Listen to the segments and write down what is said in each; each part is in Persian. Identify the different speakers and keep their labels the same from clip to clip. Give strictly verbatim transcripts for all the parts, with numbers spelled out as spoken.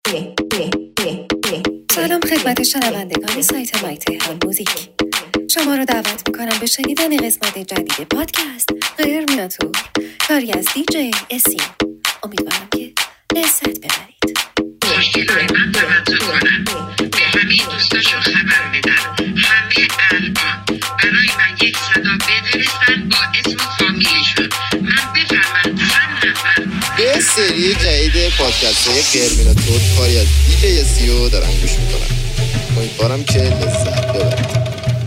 Speaker 1: سلام خدمت شنوندگان سایت مای تهران موزیک. شما رو دعوت میکنم به شنیدن قسمت جدید پادکست غیر میناتور کاری از دی جی اسیم. امیدوارم که لذت ببرید.
Speaker 2: خوشگلایمان توجه کنن، به همه دوستاشون خبر بدن همه الان برای من یک صدا بفرستن با اسم و فامیلشون. من بفرمن چند نفر
Speaker 3: به سری جدید پادکست های غیر میناتور کاری از دی جی اسیو دارن گوش میکنن. امیدوارم که لذت ببرید.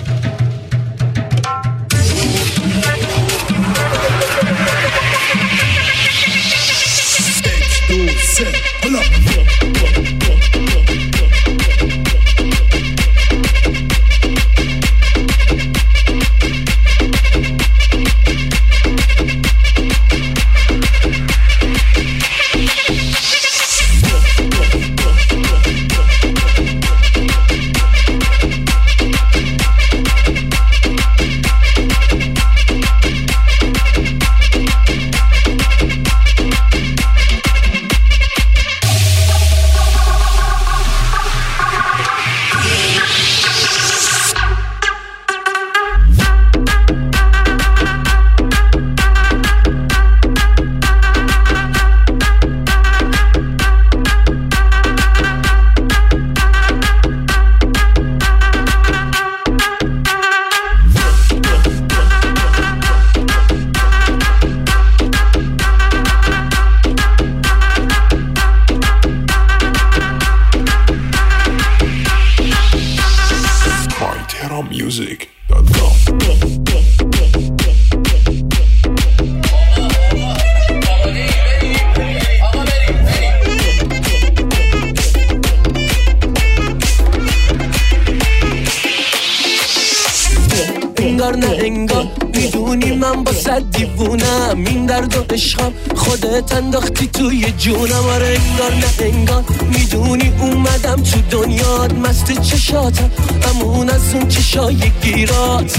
Speaker 4: انگار نه انگار میدونی من با صد دیوونم، این درد و عشقم خودت انداختی توی جونم. آره انگار نه انگار میدونی اومدم تو دنیات، مست چشاتم امون از اون چشای گیرات.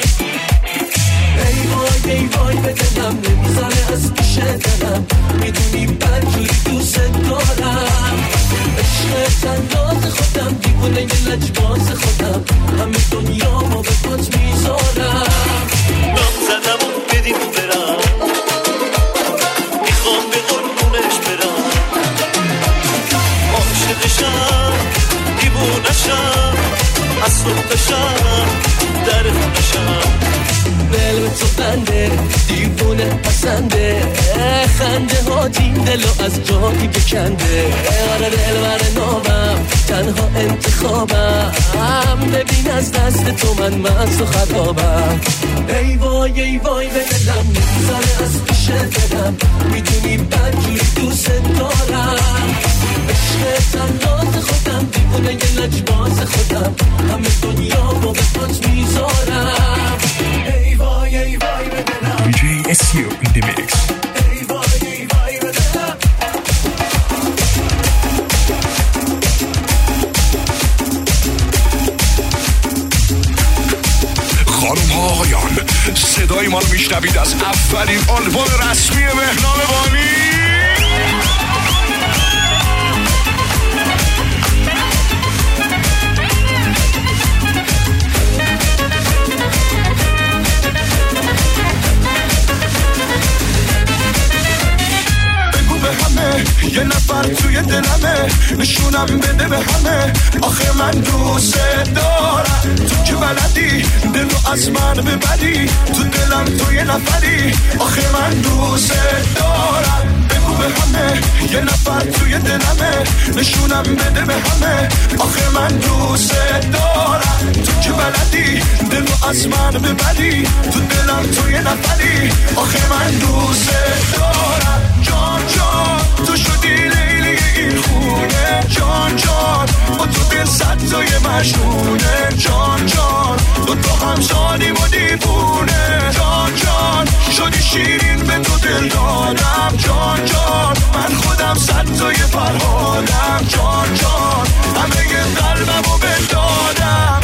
Speaker 4: ای وای ای وای به دلم نمیزنه از پیش دلم، میدونی بدجوری دوست دارم. عشق انداز خودم دیوونه یه لجباز خودم، همه دنیا ما به پات میذارم. نام زدم و بدیم برم، میخوام به قربونش برم. عاشقشم دیوونشم، از صبحشم در خونشم. دل به تو بنده دیوونه پسنده، خنده ها دین دلو از جایی بکنده. آره دل بر نامم تنها انتخابم، ببین از دست تو من مست و خرابم. ای وای ای وای به دلم نمیزنه از پیش دلم، میدونی بدجوری دوست دارم. عشق انداز خودم دیوونه یه لجباز خودم، همه دنیا با به پات میذارم. ای وای ای وای به دلم
Speaker 5: دی جی اسیو in the mix.
Speaker 4: ای وای ای وای به دلم.
Speaker 5: خانم ها آقایان، صدای ما رو میشنوید از اولین آلبوم رسمی مهنام بانی.
Speaker 6: یه نفر توی دلمه، نشونم بده به همه. آخه من دوست دارم، تو که بلدی دلو از من ببری. تو دلم تو یه نفری، آخه من دوست دارم. بگو به همه یه نفر توی دلمه، نشونم بده به همه. آخه من دوست دارم، تو که بلدی دلو از من ببری. تو دلم تو یه نفری، آخه من دوست دارم. جان جان تو شدی لیلی این خونه، جان جان با تو دل صد تای مجنونه. جان جان دو تا هم زادیم و دیوونه. جان جان شدی شیرین به تو دل دادم. جان جان من خودم صد تای فرهادم. جان جان همه ی قلبم رو بدادم.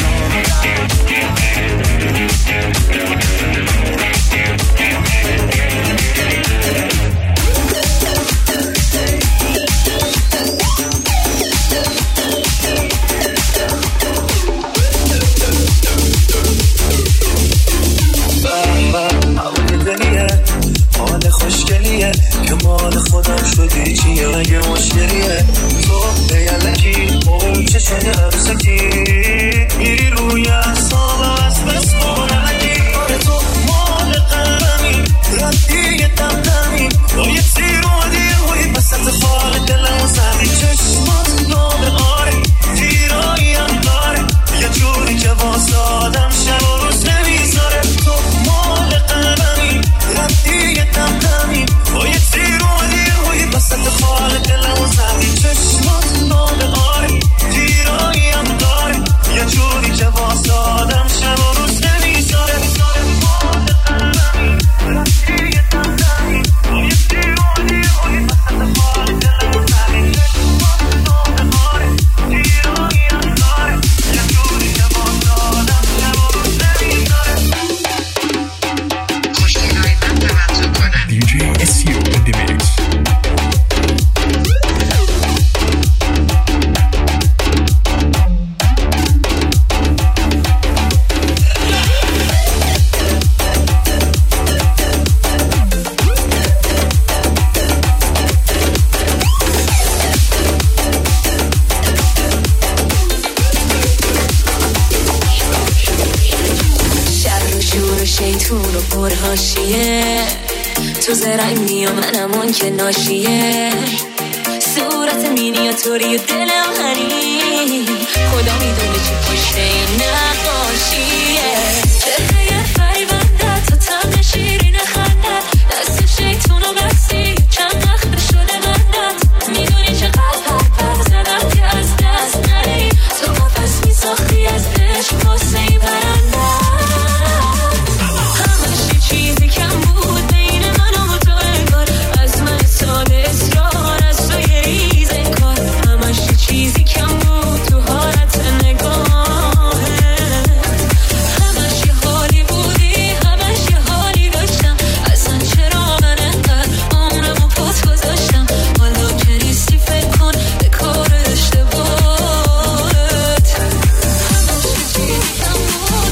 Speaker 6: شده عروسکی میری روی اعصاب از بس بارنگی آره تو مال قلمی ردی دمدمی با یه تیر اومدی روی وسط خال دلم و زمین چشمات نابه آره تیرایی هم داره یه جوری که واسه آدم شب و روز نمیذاره تو مال قلمی ردی دمدمی با یه تیر اومدی روی وسط خال دلم و زمین چشمات نابه آره تیرایی هم داره یه جوری که واسه آدم شب و روز نمیذاره مال قلمی ردی دمدمی با یه تیر اومدی روی وسط خال دلم و زمین چشمات نابه آره تیرایی هم داره یه جوری که واسه آدم شب و روز نمیذاره
Speaker 2: خوشگلای من توجه کنن
Speaker 5: دی جی اس یو in the mix.
Speaker 7: شیطون و پرهاشیه تو زرنگی و منم اون که ناشیه صورت مینیاتوری و دل آهنی خدا میدونه چی پشت این نقاشیه چهره فریبنده تا طعم شیرین خندت دست شیطون و بسی چند وقت شده غندت میدونی چه قلب قلب زدم که از دست نری تو قفص میساختی از عشق واسه ای برنده چیزی کم بود بین من و تو انگار از من سال اصرار از تو یه ریز انگار همش چیزی کم بود تو حالت نگاهه همش یه حالی بودی همش یه حالی داشتم اصلا چرا من انقدر عمرمو پات گذاشتم حالا که نیستی فکر کن به کار اشتباهت همش چیزی کم بود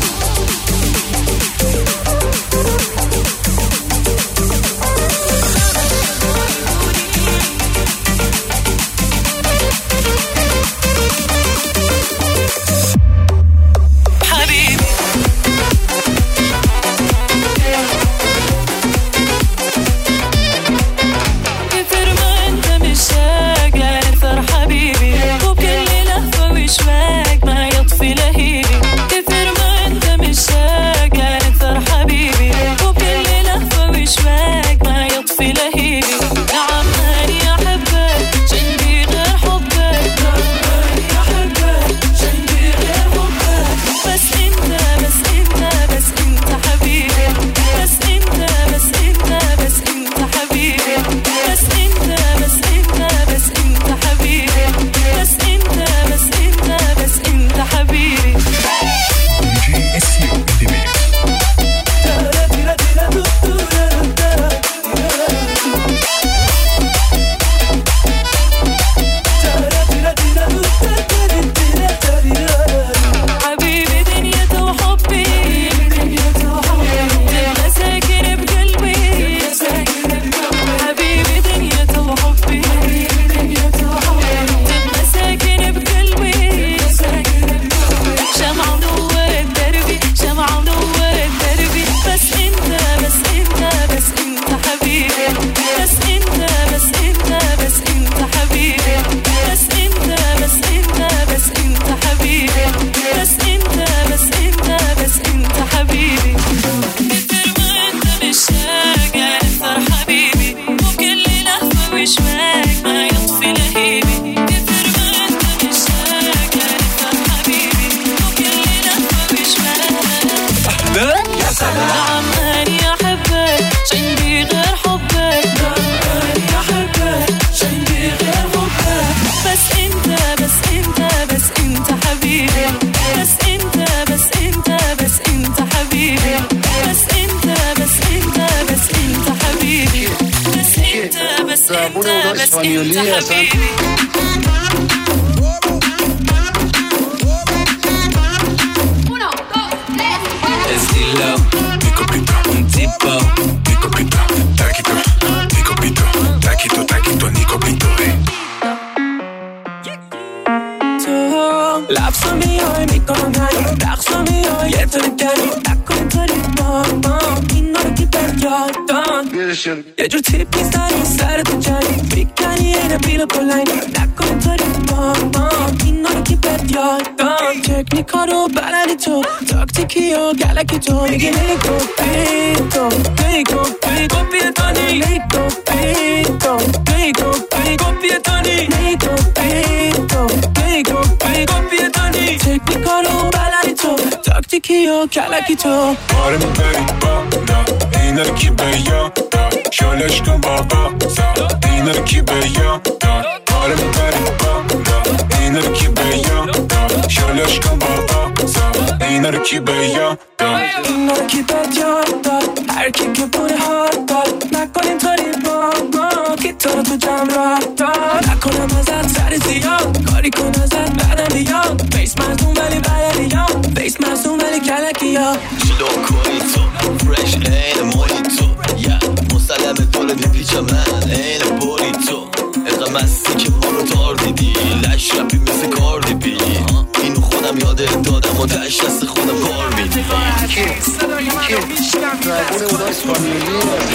Speaker 6: To her
Speaker 4: لبسا میای میکنم هنی رقصا میای یه طوری دنی نکن طوری با ما اینا رو که بر یادان یه جور تیپ میزنی سرتو جنی میکنی اینه بیل بلنی نکن طوری با ما اینا رو که بر یادان تکنیکا رو بلدی تو تاکتیکی و گلکی تو میگی نیکو پیتو نیکو پیتو پیتانی نیکو پیتو نیکو پیتو پیتانی نیکو پیتو نیکو پیتو پیتانی تکنیکا رو بلدی تو تاکتیکی و گلکی تو
Speaker 6: آره میبری بالا اینا رو کی به یاد داد شالش کن بابا زاد اینا رو کی به یاد داد آره میبری بالا اینا رو کی به یاد داد شالش کن بابا زاد اینا رو کی به یاد داد
Speaker 4: اینا رو کی به یاد داد هر کی که بوده هاد داد نکن اینطوری با ما که تو رو تو جمع را داد نکنم ازت سر زیاد کاری کن ازت بعدم بیاد بیس مزدون ولی بلدی یا بیس مزدون ولی کلکی یا
Speaker 8: شلو کنی تو فرش این مونی تو یا مسلمه دول میپیچ من این بوری تو اقا مستی که ما رو تار دیدی لش رپی مثل کار دیدی اینو خودم یاده دادم و تش دست خودم کار بیدی
Speaker 3: صدای من رو میشنم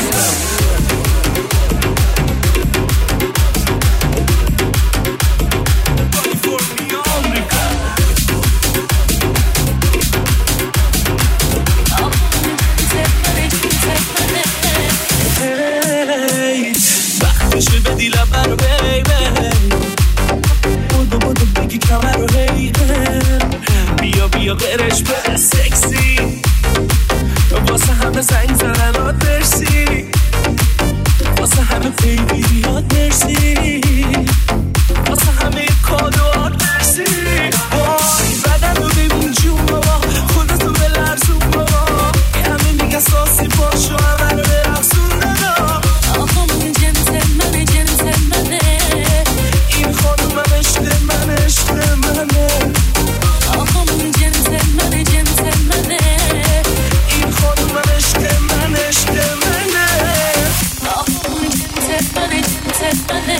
Speaker 4: وقتشه به دیلم منو بیبه بودو بودو بگی کمر رو هیبه بیا بیا غیرش بده سکسی واسه همه زنگ زنن آدرسی واسه همه پیگیری آدرسی واسه همه کادو آدرسی وای بدن رو ببین جون بابا خودتو به لرزون بابا یه همه میگه ساسی باشو همه رو برقصون دادا
Speaker 7: آقامون جنس منه جنس منه
Speaker 4: این خانوم من عشق من عشق منه
Speaker 7: آقامون جنس منه جنس منه
Speaker 4: این خانوم من عشق من عشق منه
Speaker 7: آقامون جنس منه جنس منه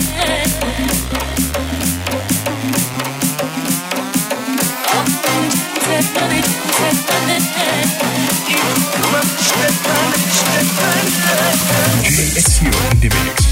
Speaker 7: آقامون جنس منه جنس منه
Speaker 4: این خانوم من عشق من عشق منه
Speaker 5: دی جی اس یو in the mix.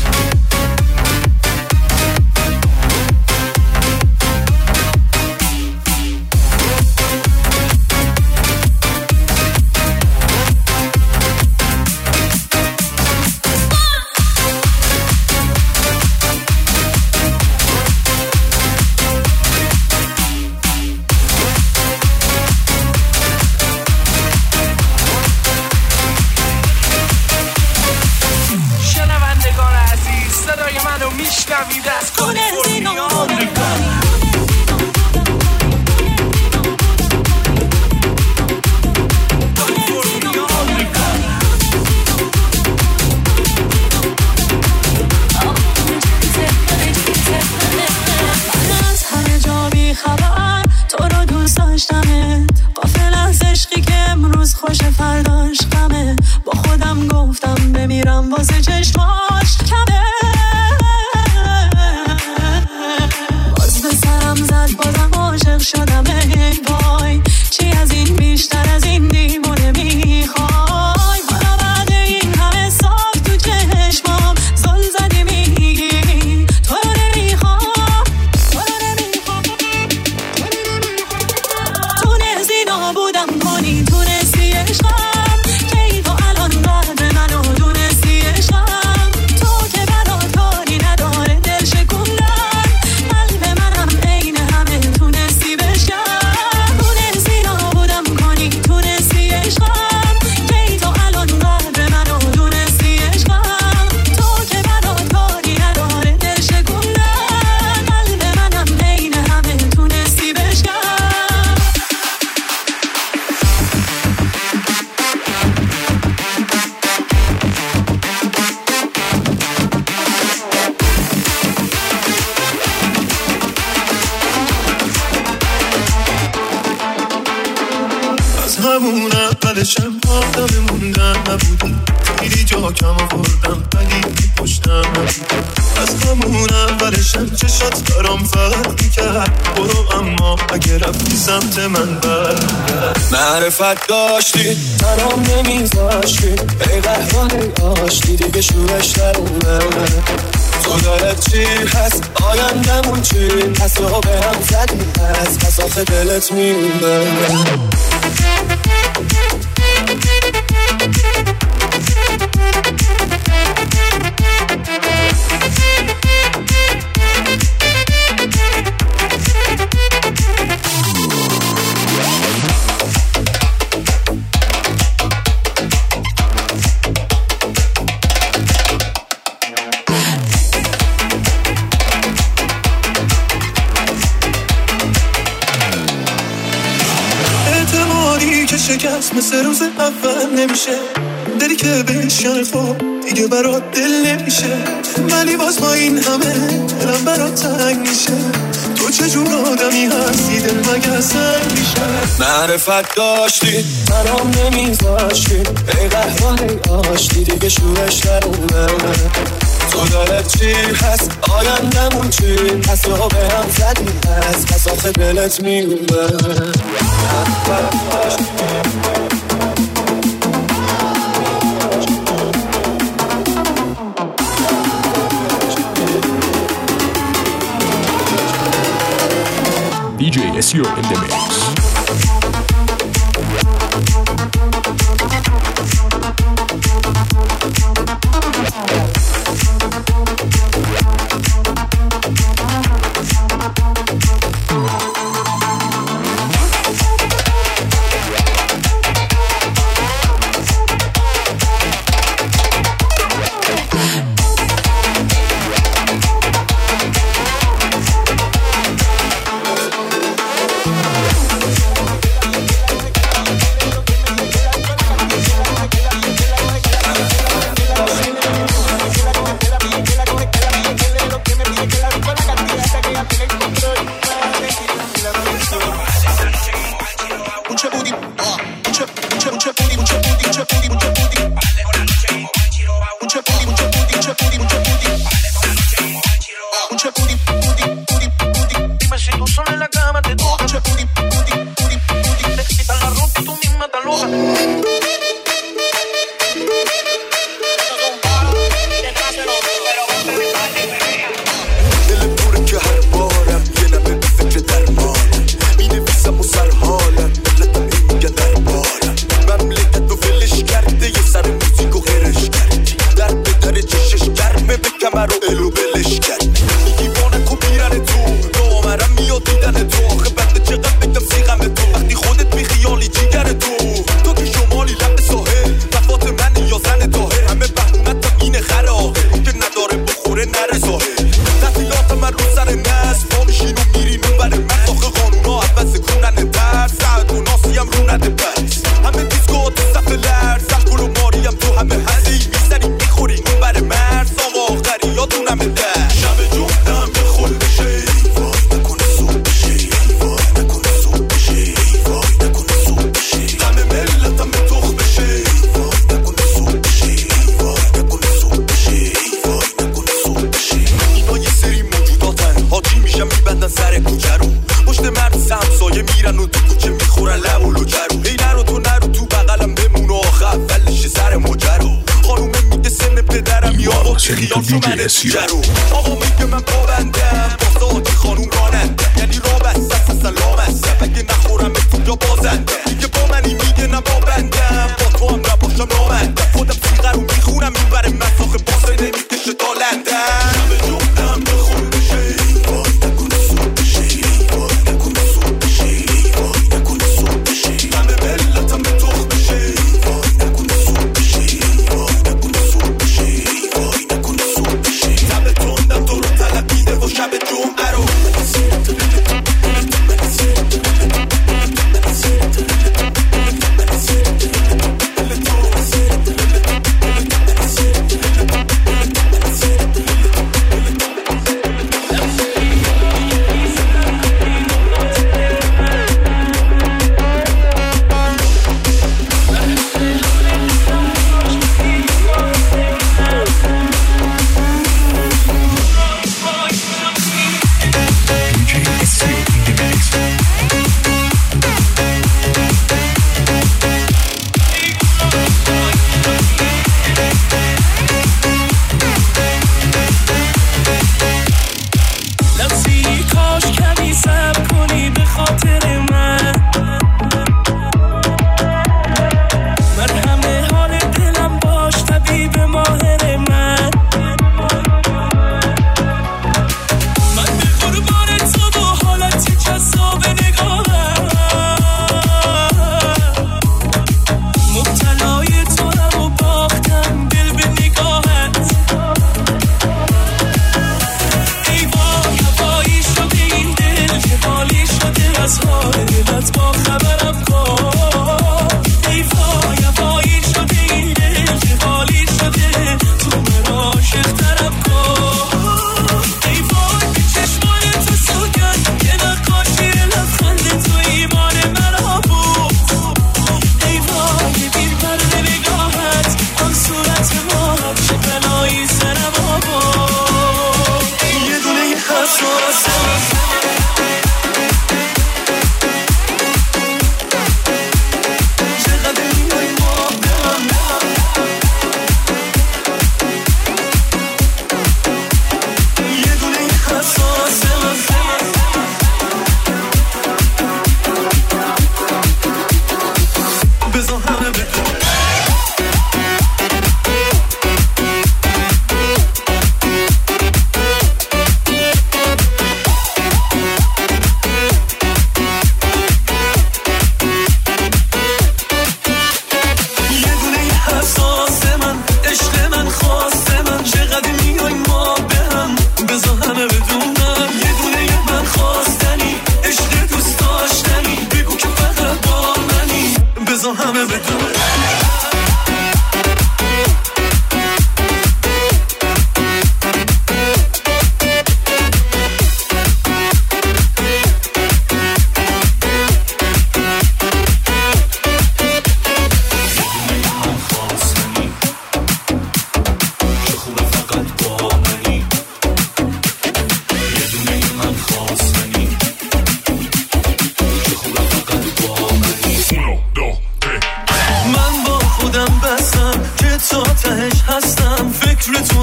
Speaker 4: شنوندگان عزیز صدای منو میشنوید از کالیفرنیا آمریکا کالیفرنیا آمریکا
Speaker 7: من از همه جا بی خبر تو رو دوست داشتمت غافل از عشقی که امروز خوش فرداش غمه با خودم گفتم بمیرم واسه چشماش کمه باز به سرم زد بازم عاشق شدم ای وای چی از این بیشتر از این دیوونه میخوای حالا بعد این همه سال تو چشمام زل زدی میگی تو رو نمیخوام تو رو نمیخوام تونستی نابودم کنی تونستی عشقم کی تو الان بعد منو دونستی عشقم تو که برات کاری نداره دل شکوندن قلب منم عین همه تونستی بشم
Speaker 6: همون اولشم آدم موندن نبودی، خیلی جا کم آوردم ولی پشتم نبودی. از همون اولشم چشات برام فرق میکرد، برو اما اگه رفتی سمت من برگرد.
Speaker 9: معرفت داشتی برام نمیذاشتی، ای قهران ای آشتی دیگه شورش در اومد. تو دلت چی هست آیندمون چی هست، تو به هم زدی هست پس آخه دلت میمونه.
Speaker 6: شکست مثل روز اول نمیشه، دلی که بشکنه خب دیگه برات دل نمیشه. ولی باز با این همه دلم برات تنگ میشه، تو چجور آدمی هستی دل مگه سنگ میشه.
Speaker 9: معرفت داشتی برام نمیذاشتی، ای قهران ای آشتی دیگه شورش در اومد. تو دلت چی هست آیندمون چی هست، تو به هم زدی هست پس آخه دلت میمونه.
Speaker 5: دی جی Esio in the mix. دی جی Esio.
Speaker 9: آقا میگه من پابندم بازاتی خانوم راننده، یعنی را بست بست اصلا لامسته، بگه نخورم تو یا بازنده. میگه با منی میگه نه بابندم، با تو هم نباشم رامنده. خودم سیغه رو میخورم این بره مساخه باسه نمیکشه دالندم. همه جمعم بخور بشه وای نکنه سوب بشه، وای نکنه سوب بشه، وای نکنه سوب بشه. همه ملتم به تخ بشه، وای نکنه سوب بشه، وای نکنه سوب بشه، وای نکنه سوب بشه. شب تندم تو رو تلقیده و شب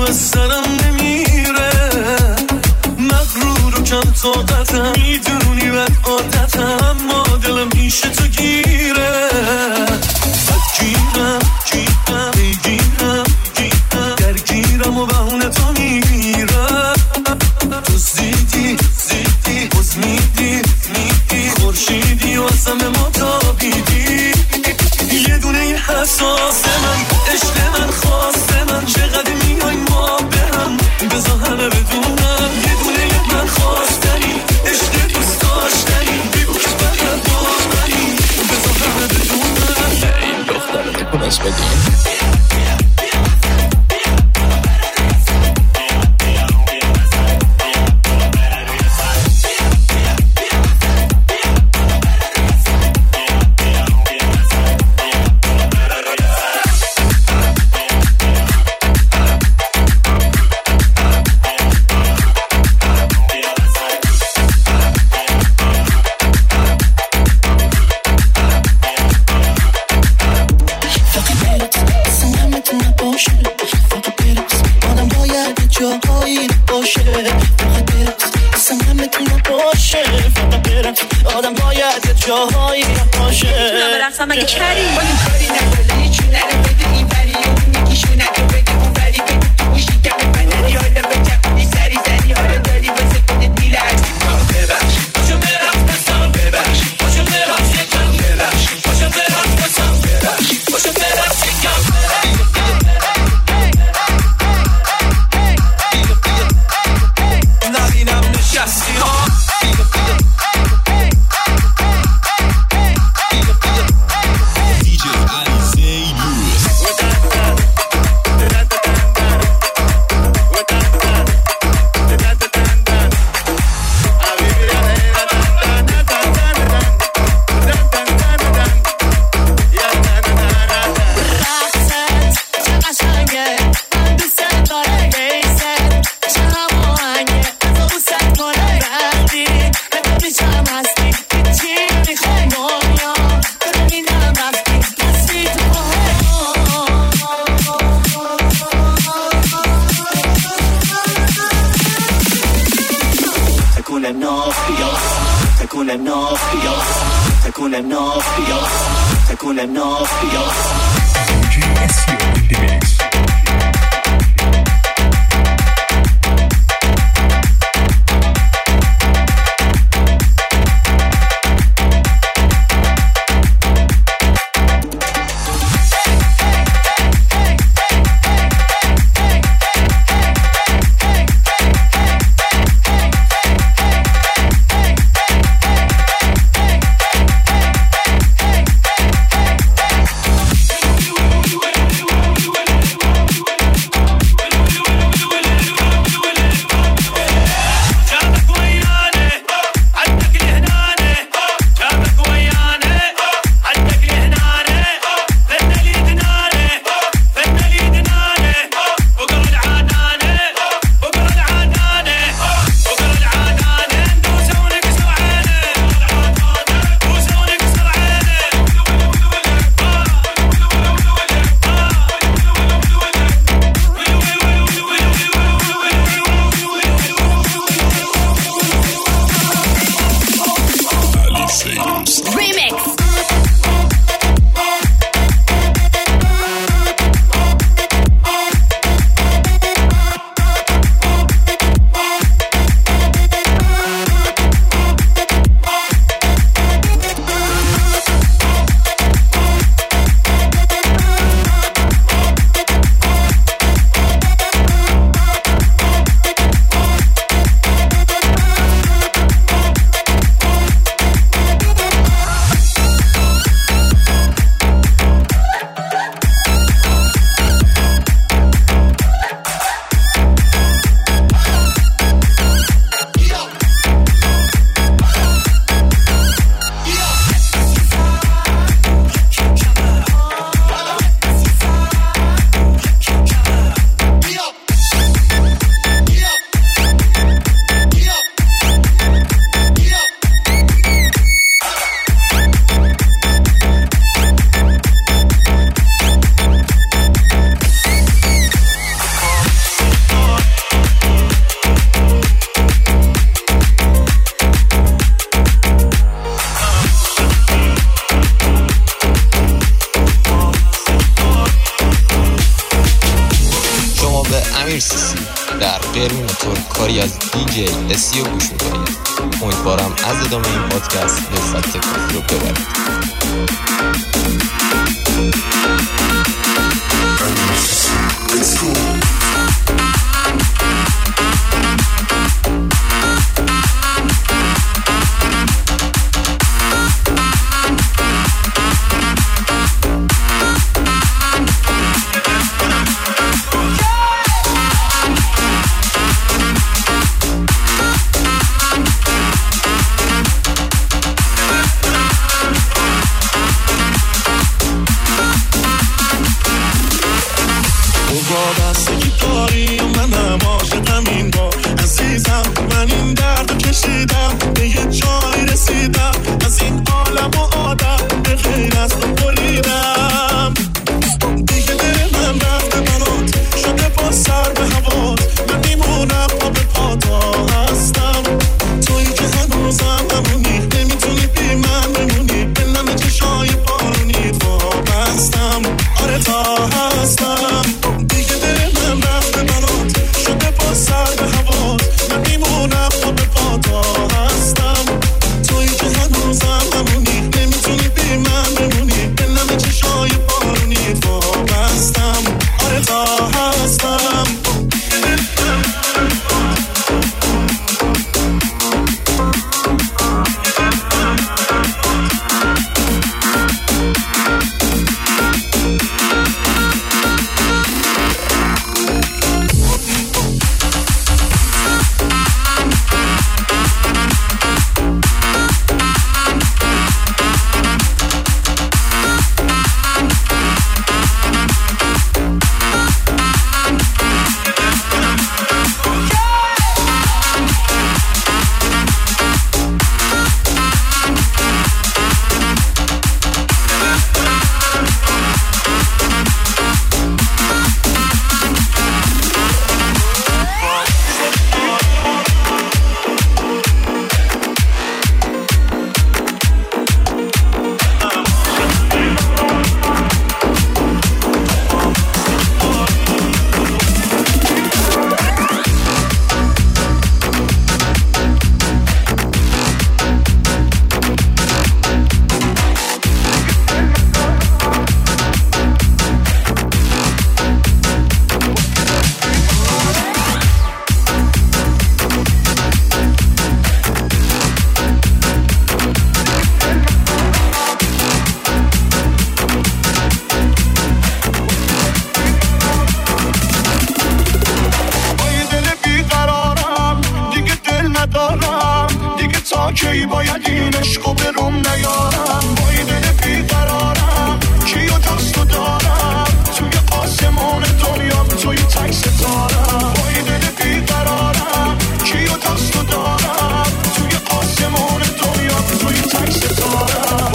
Speaker 4: از سرم نمیره، مغرور و کم طاقتم، میدونی بد عادتم، اما دلم پیش تو گیره. گیرم گیرم بگیرم گیرم درگیرم و بهونه تو میگیرم. تو زیدی زیدی بز میدی میدی خورشیدی و از همه ما تابیدی. یه دونه این حساس من، عشق من، خواست من، چقدر میای ما به هم، بذار همه بدونم. یه دونه یک من خواستنی، عشق دوست داشتنی، بیگو که فقط با منی، بذار همه بدونم. این دختر تکون از بدیم.
Speaker 10: آدم باید جاهایی باشه.
Speaker 11: برقصم مگه کری
Speaker 10: ولی کاری نکنه هیچی نره بده این بری اون یکیشو نکن بده اون بری بده میشی کم بدنی حالا بچه سری سری حالا داری واسه کنه دیل عجیب. ببخش باشو برقص بسام، ببخش باشو برقص یکم، ببخش باشو برقص بسام، ببخش باشو برقص یکم. نبینم نشستی ها
Speaker 3: کاری از دی جی اسی رو گوش میکنید. امیدوارم از ادامه این پادکست لذت کافی رو ببرید.
Speaker 6: It's cool. کی باید این عشقو بروم نیارم، با این دل بیقرارم کیو جز تو دارم، توی آسمون دنیام توی تک ستارم، با این دل بیقرارم کیو جز تو دارم، توی آسمون دنیام توی تک ستارم.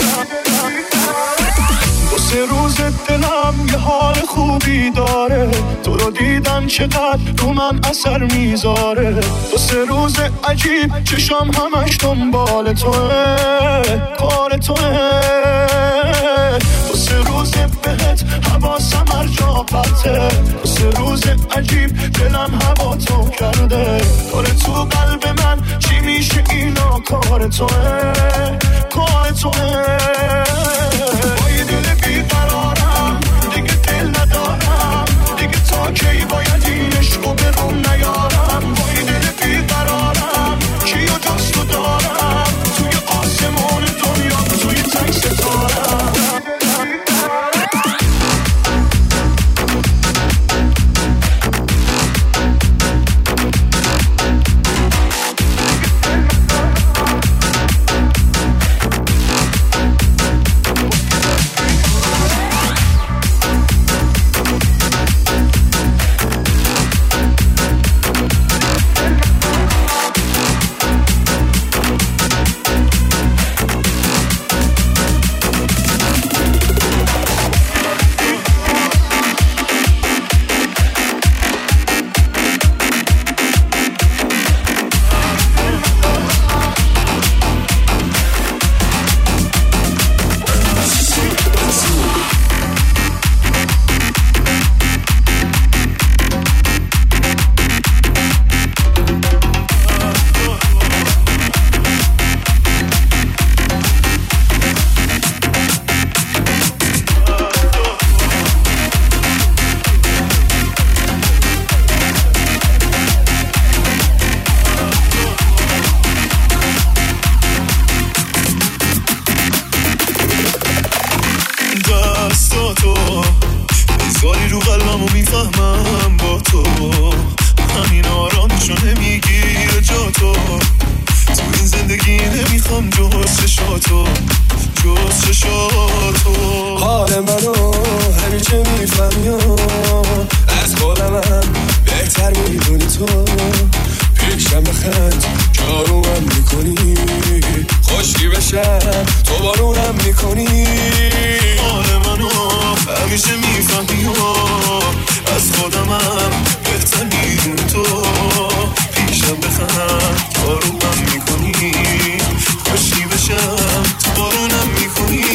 Speaker 6: دو سه روز دلم یه حال خوبی داره، تو رو دیدن چقدر رو من اثر میذاره. دو سه روز عجیب چشام همش دنبال توه، کار توه. دو سه روز بهت حواسم هر جا پرته، دو سه روز عجیب دلم هوا تو کرده. کار تو قلب من چی میشه اینا، کار توه، کار توه. با یه دل بیقرارم دیگه دل ندارم، دیگه تا کی باید این عشقو بروم نیارم. با یه دل بیقرارم کیو جز تو دارم، توی آسمون دنیا توی تک ستارم. انگاری رو قلبمو میفهمم با تو، همین آرامشو نمیگیره جا تو. تو این زندگی نمیخوام جز چشاتو، جز چشاتو.
Speaker 11: حال منو همیشه میفهمی و از خودمم بهتر میدونی تو. پیشم بخند جارومم میکنی، خوشی بشم تو بارونم میکنی.
Speaker 6: حال منو همیشه میفهمی و از خودمم بهتر میدونی تو. پیشم بخند جارومم میکنی، خوشی بشم تو بارونم میکنی.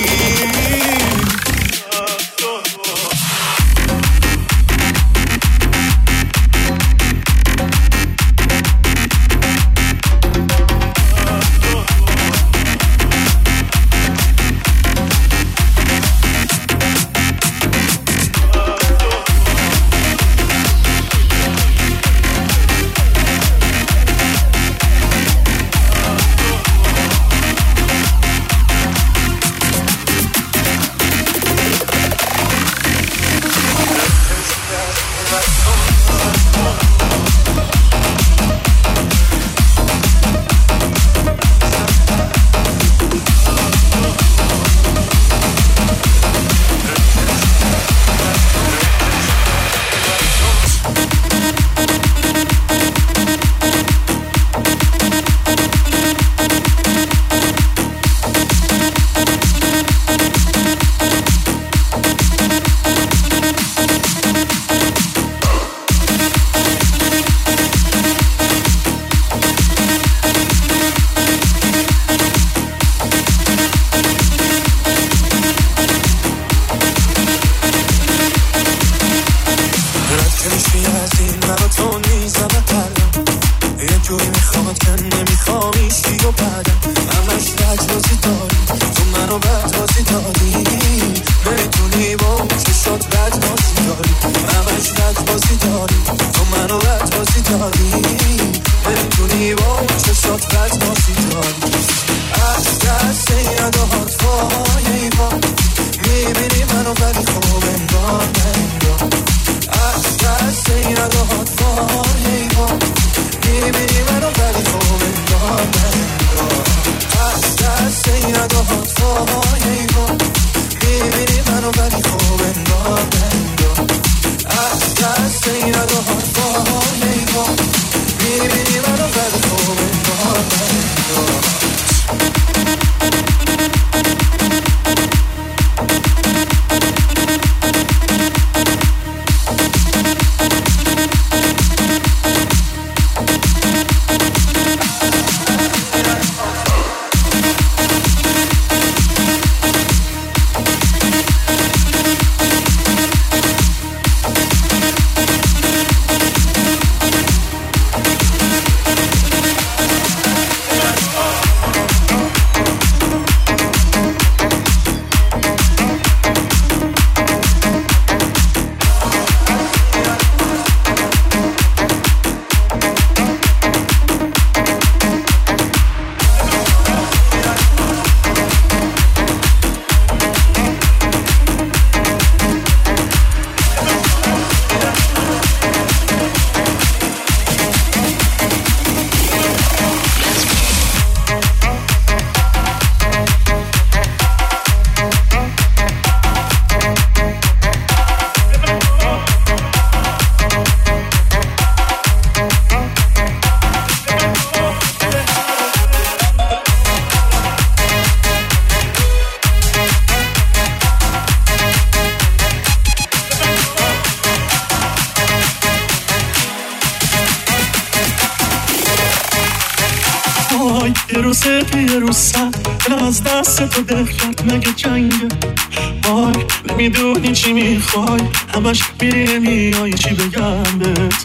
Speaker 6: یه رو سفی یه رو سر دلم از دست تو دخلت مگه جنگه. وای نمیدونی چی میخوای، همش میری نمیای چی بگم بهت.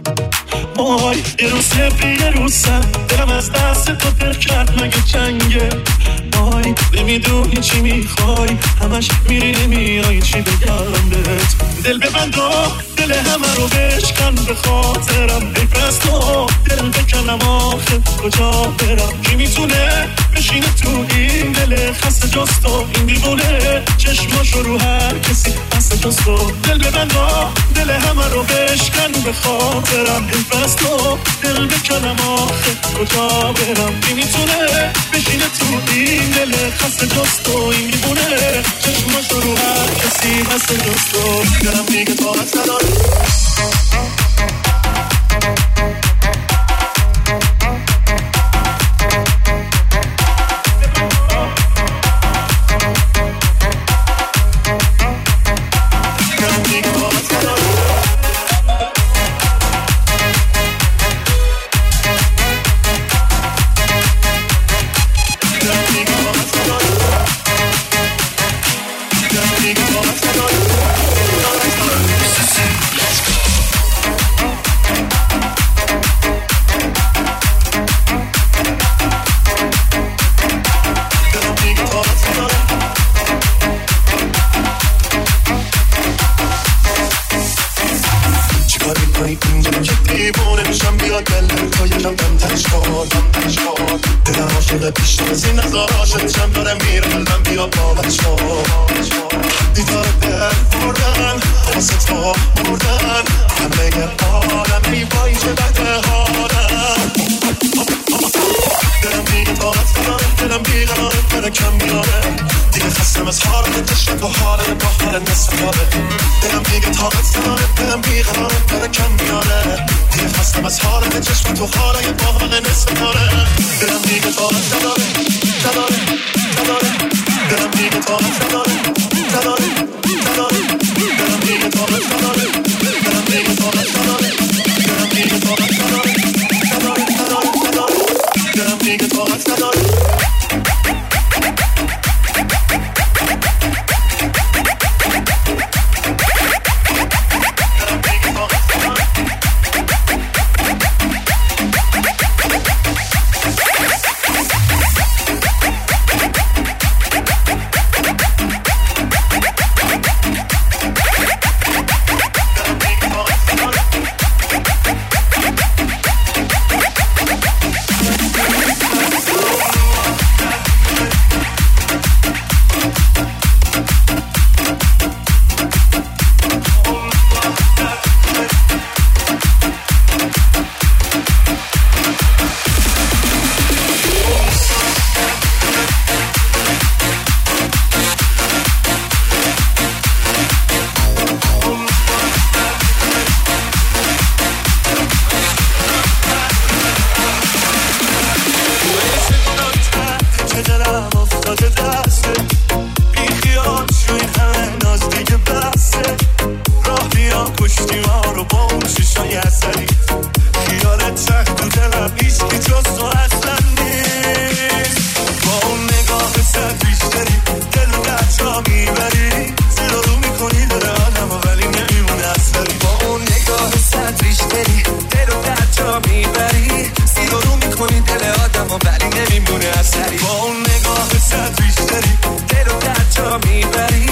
Speaker 6: وای یه رو سفی یه رو سر دلم از دست تو دخلت مگه جنگه. وای نمیدونی چی میخوای، همش میری نمیای چی بگم بهت. دل ببند و دل همه رو بشکن به خاطرم، حیف از تو دل بکنم آخه کجا برم. کی میتونه بشینه تو این دل خسته جست و این دیوونه چشماشو رو هر کسی بسته جست و دل ببندا دل همه رو بشکن به خاطرم این بستو دل بکنم آخه کجا برم این میتونه بشینه تو این دل خسته جست و این دیوونه چشماشو رو هر کسی بسته جست و دلم دیگه طاقت نداره.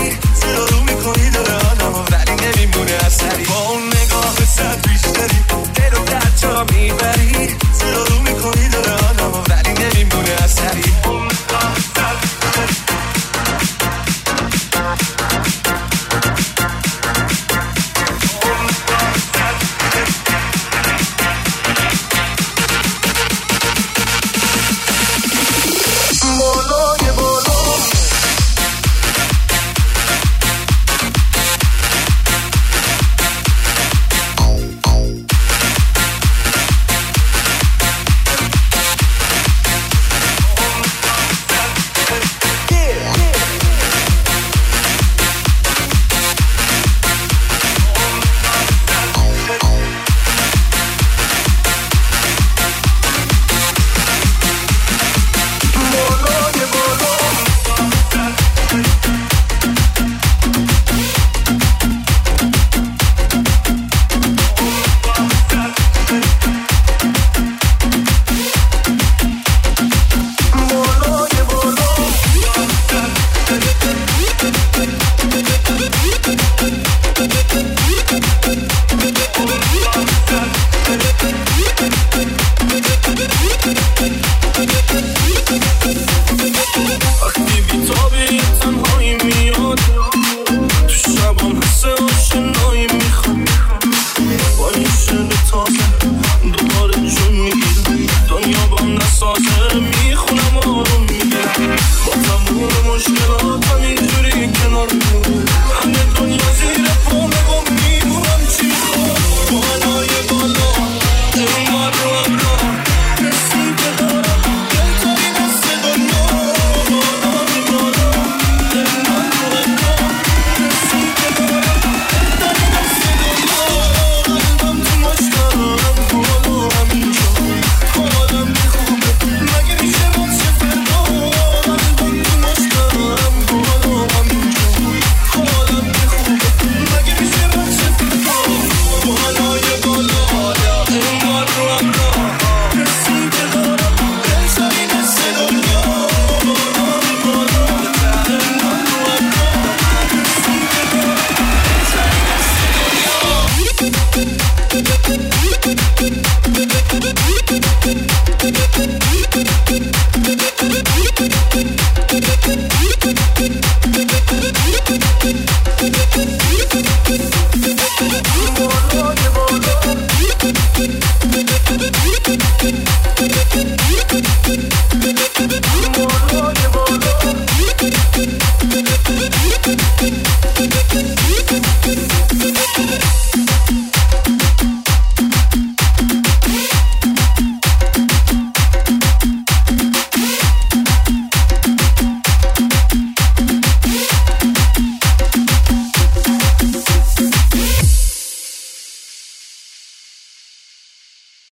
Speaker 6: با اون نگاه صد بیشتری
Speaker 11: تموم مشکلات همینجوری کنار بود همه دنیا زیر پا نگم میمونم چی خود بالای بالا انگار رو ابرا کسی که دارم دلترین از دنیا بالای بالا انگار رو ابرا کسی که دارم دلترین از دنیا قلبم تو مشکلم بالا همینجا حالم میخوبه مگه میشه واسه فردا قلبم تو مشکلم بالا همینجا حالم میخوبه مگه میشه واسه فردا بالای بالا انگار رو ابرا کسی که دارم دلترین از دنیا بالای بالا انگار رو ابرا کسی که دارم دلترین از دنیا